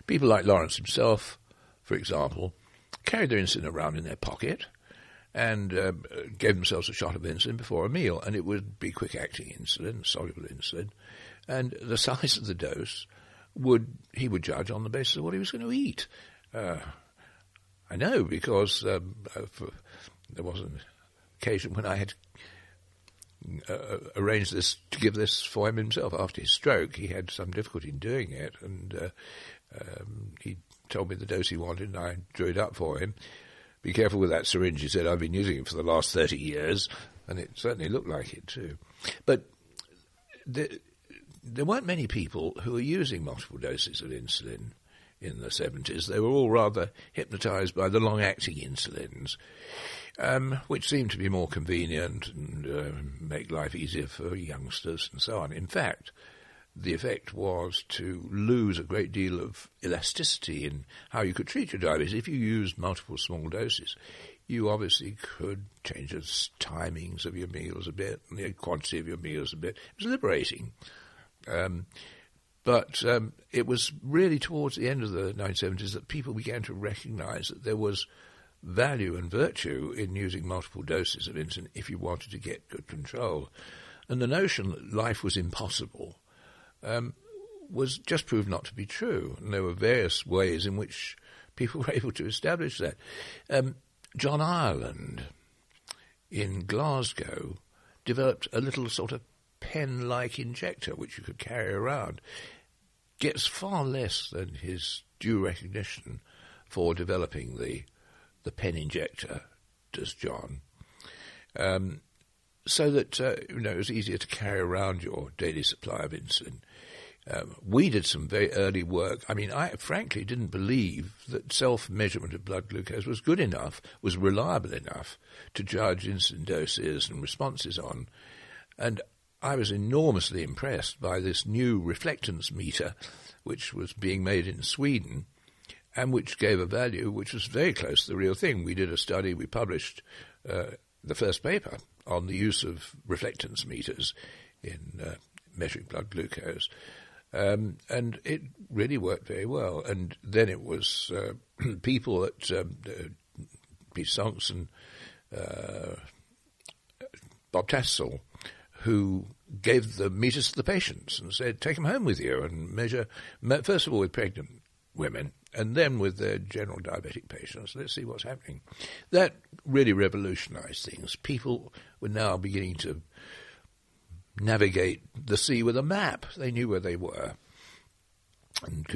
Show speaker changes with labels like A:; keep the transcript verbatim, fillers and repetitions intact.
A: People like Lawrence himself, for example, carried their insulin around in their pocket and uh, gave themselves a shot of insulin before a meal, and it would be quick-acting insulin, soluble insulin, and the size of the dose would he would judge on the basis of what he was going to eat. Uh, I know because um, uh, for, there was an occasion when I had uh, arranged this to give this for him himself after his stroke. He had some difficulty in doing it, and uh, um, he told me the dose he wanted, and I drew it up for him. Be careful with that syringe, he said. I've been using it for the last thirty years, and it certainly looked like it too. But the, there weren't many people who were using multiple doses of insulin in the seventies. They were all rather hypnotized by the long-acting insulins, um, which seemed to be more convenient and uh, make life easier for youngsters and so on. In fact, the effect was to lose a great deal of elasticity in how you could treat your diabetes. If you used multiple small doses, you obviously could change the timings of your meals a bit, and the quantity of your meals a bit. It was liberating. Um, but um, it was really towards the end of the nineteen seventies that people began to recognize that there was value and virtue in using multiple doses of insulin if you wanted to get good control. And the notion that life was impossible Um, was just proved not to be true. And there were various ways in which people were able to establish that. Um, John Ireland in Glasgow developed a little sort of pen-like injector which you could carry around. Gets far less than his due recognition for developing the the pen injector, does John. Um, so that uh, you know, it was easier to carry around your daily supply of insulin. Um, we did some very early work. I mean, I frankly didn't believe that self-measurement of blood glucose was good enough, was reliable enough to judge insulin doses and responses on. And I was enormously impressed by this new reflectance meter, which was being made in Sweden, and which gave a value which was very close to the real thing. We did a study, we published uh, the first paper on the use of reflectance meters in uh, measuring blood glucose. Um, and it really worked very well. And then it was uh, people at um, uh, Pete Sonks and uh, Bob Tassel who gave the meters to the patients and said, take them home with you and measure, first of all with pregnant women and then with their general diabetic patients. Let's see what's happening. That really revolutionized things. People were now beginning to navigate the sea with a map. They knew where they were and